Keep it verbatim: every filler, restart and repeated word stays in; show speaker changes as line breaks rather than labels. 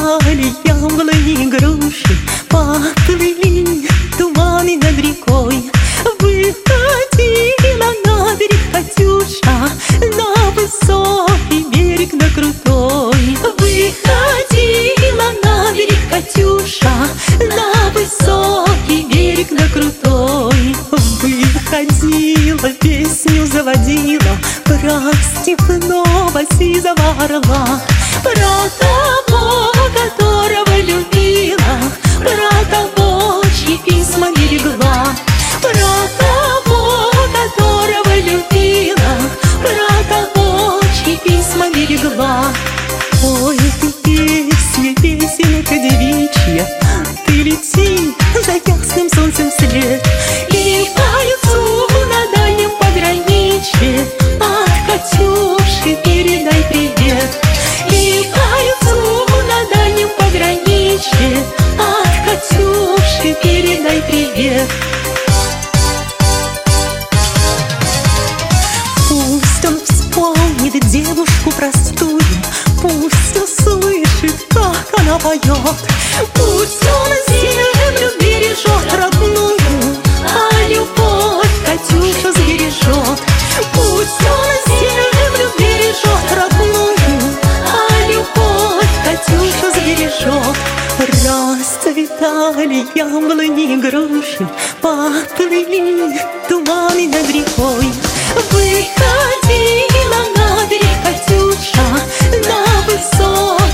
Расцветали яблони, груши, поплыли туманы над рекой. Выходила на берег Катюша, на высокий берег, на крутой. Выходила на берег Катюша, на высокий берег, на крутой. Выходила, песню заводила про степного сизого орла, про того, которого любила, про того, чьи письма берегла, про того, которого любила, про того, чьи письма берегла. Ой, ты песня, песенка девичья, ты лети за ясным солнцем вслед, и пальцу на дальнем пограничье от Катюши передай привет. И пальцу на дальнем пограничье от Катюши передай привет. Пусть он вспомнит девушку простую, пусть услышит, как она поет. Пусть он землю бережет родную, а любовь Катюша сбережет. Пусть он землю бережет родную, а любовь Катюша сбережет. Расцветали яблони, груши, поплыли туманы над рекой. Выходила на берег Катюша, на высокий